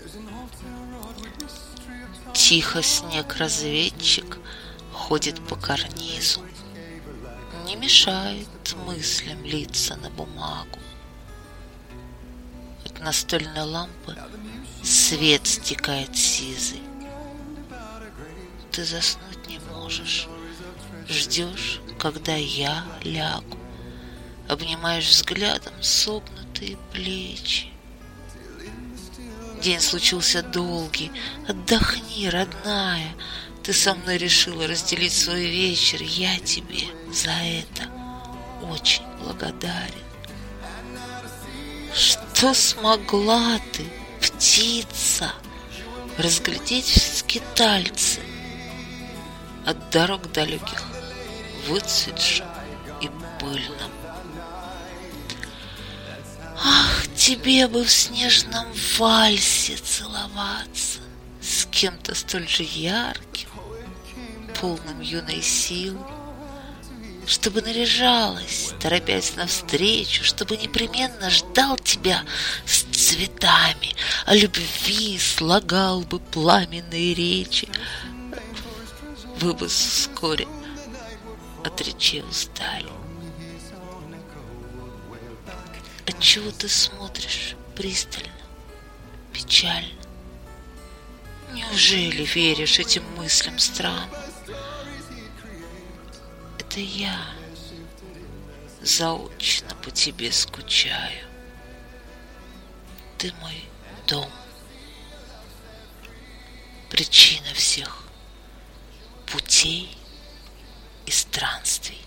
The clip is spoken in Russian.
Тихо снег-разведчик ходит по карнизу, не мешает мыслям литься на бумагу. От настольной лампы свет стекает сизый. Ты заснуть не можешь, ждешь, когда я лягу, обнимаешь взглядом согнутые плечи. День случился долгий, отдохни, родная. Ты со мной решила разделить свой вечер, я тебе за это очень благодарен. Что смогла ты, птица, разглядеть в скитальце от дорог далеких, выцветшим и пыльным? Ах, тебе бы в снежном вальсе целоваться с кем-то столь же ярким, полным юной силы, чтобы наряжалась, торопясь навстречу, чтобы непременно ждал тебя с цветами, о любви слагал бы пламенные речи. Вы бы вскоре от речей устали. Отчего ты смотришь пристально, печально? Неужели веришь этим мыслям странным? Это я заочно по тебе скучаю. Ты мой дом, причина всех путей и странствий.